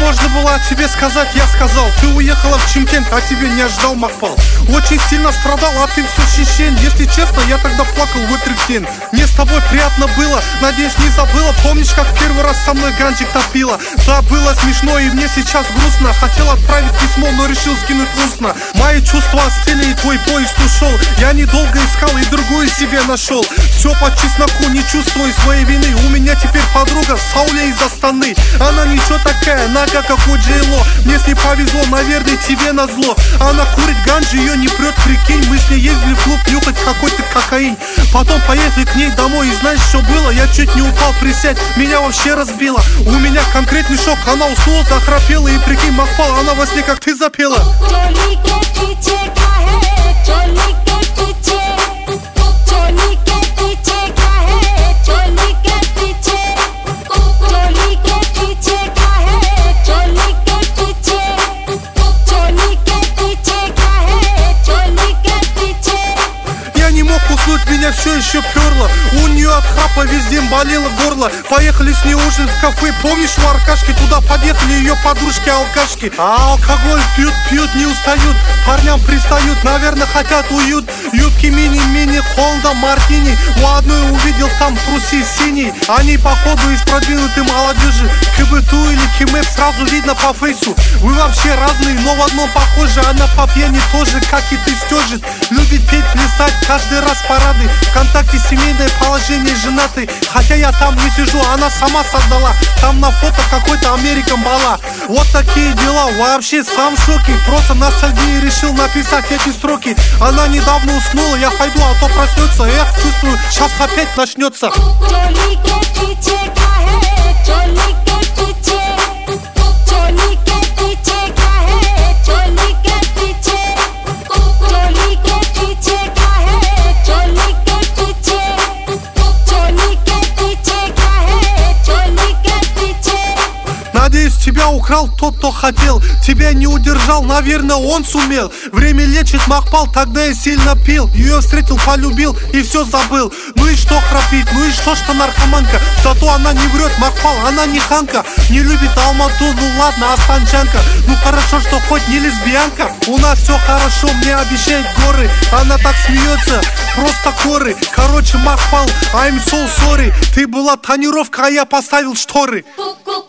можно было тебе сказать, я сказал. Ты уехала в Чимкент, а тебе не ожидал Макпал. Очень сильно страдал, а ты все чечен. Если честно, я тогда плакал в Этрикин. Мне с тобой приятно было, надеюсь, не забыла. Помнишь, как первый раз со мной ганчик топила? Да, было смешно и мне сейчас грустно. Хотел отправить письмо, но решил скинуть устно. Мои чувства остыли и твой поезд ушел. Я недолго искал и другую себе нашел. Все по чесноку, не чувствую своей вины. У меня теперь подруга Сауля из Астаны. Она ничего такая, нога как у Джейло. Мне с ней повезло, наверное, тебе назло. Она курит ганджи, ее не прет, прикинь. Мы с ней ездили в клуб нюхать какой-то кокаин. Потом поехали к ней домой, и знаешь, что было? Я чуть не упал, присядь, меня вообще разбило. У меня конкретный шок, она уснула, захрапела. И прикинь, Макпал, она во сне как ты запела. Уснуть меня все еще перло. У нее от храпа везде болело горло. Поехали с ней ужин в кафе. Помнишь, в Аркашке туда подъехали ее подружки-алкашки. А алкоголь пьют, не устают. Парням пристают, наверное, хотят уют. Юбки мини-мини, холда, мартини. У одной увидел там трусы синие. Они походу из продвинутой молодежи. КБТУ или КИМЭП сразу видно по фейсу. Вы вообще разные, но в одном похожи. Она по пьяни тоже, как и ты, стёжит. Любит петь, плясать, каждый раз парады. ВКонтакте семейное положение, женатый. Хотя я там не сижу, она сама создала. Там на фото какой-то Американ бала. Вот такие дела, вообще сам в шоке. Просто на ностальгии решил написать эти строки. Она недавно уснула, я пойду, а то проснется. Эх, чувствую, сейчас опять начнется. Надеюсь, тебя украл тот, кто хотел. Тебя не удержал, наверное, он сумел. Время лечит, Макпал, тогда я сильно пил. Ее встретил, полюбил и все забыл. Ну и что храпит, ну и что наркоманка. Зато она не врет, Макпал, она не ханка. Не любит Алмату, ну ладно, астанчанка. Ну хорошо, что хоть не лесбиянка. У нас все хорошо, мне обещают горы. Она так смеется, просто коры. Короче, Макпал, I'm so sorry. Ты была тонировка, а я поставил шторы.